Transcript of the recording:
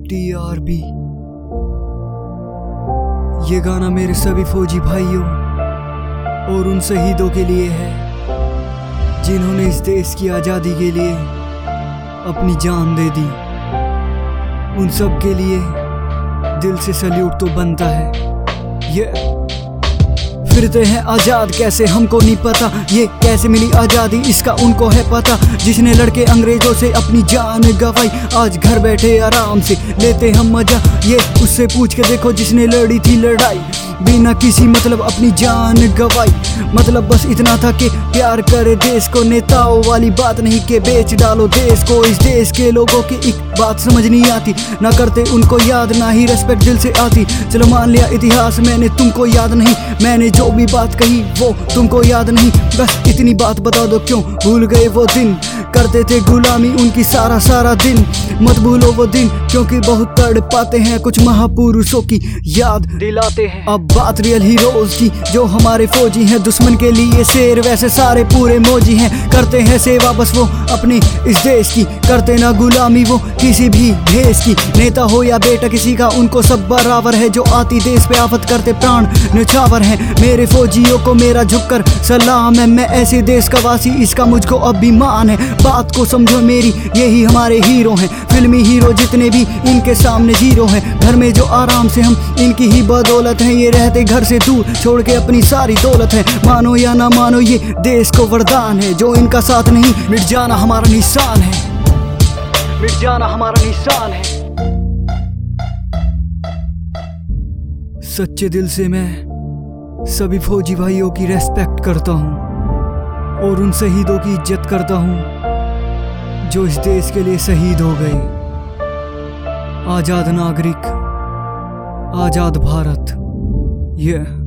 TRB। ये गाना मेरे सभी फौजी भाइयों और उन शहीदों के लिए है जिन्होंने इस देश की आज़ादी के लिए अपनी जान दे दी। उन सब के लिए दिल से सल्यूट तो बनता है। ये फिरते हैं आज़ाद कैसे हमको नहीं पता, ये कैसे मिली आज़ादी इसका उनको है पता। जिसने लड़के अंग्रेजों से अपनी जान गवाई, आज घर बैठे आराम से लेते हम मजा। ये उससे पूछ के देखो जिसने लड़ी थी लड़ाई, बिना किसी मतलब अपनी जान गवाई। मतलब बस इतना था कि प्यार करे देश को, नेताओं वाली बात नहीं कि बेच डालो देश को। इस देश के लोगों की एक बात समझ नहीं आती, ना करते उनको याद ना ही रेस्पेक्ट दिल से आती। चलो मान लिया इतिहास मैंने तुमको याद नहीं, मैंने जो भी बात कही वो तुमको याद नहीं। बस इतनी बात बता दो क्यों भूल गए वो दिन, करते थे गुलामी उनकी सारा दिन। मत भूलो वो दिन क्योंकि बहुत तड़ पाते हैं, कुछ महापुरुषों की याद दिलाते हैं। अब बात रियल हीरोज की जो हमारे फौजी हैं, दुश्मन के लिए शेर वैसे सारे पूरे मौजी हैं। करते हैं सेवा बस वो अपनी इस देश की, करते ना गुलामी वो किसी भी देश की। नेता हो या बेटा किसी का उनको सब बराबर है, जो आती देश पे आफत करते प्राण न्यौछावर हैं। मेरे फौजियों को मेरा झुककर सलाम है, मैं ऐसे देश का वासी इसका मुझको अभिमान है। बात को समझो मेरी, यही हमारे हीरो हैं, फिल्मी हीरो जितने भी इनके सामने जीरो हैं। घर में जो आराम से हम इनकी ही बदौलत हैं, ये रहते घर से दूर छोड़ के अपनी सारी दौलत है। मानो या ना मानो ये देश को वरदान है, जो इनका साथ नहीं मिट जाना हमारा निशान है, मिट जाना हमारा निशान है। सच्चे दिल से मैं सभी फौजी भाइयों की रेस्पेक्ट करता हूँ और उन शहीदों की इज्जत करता हूँ जो इस देश के लिए शहीद हो गए। आजाद नागरिक, आजाद भारत।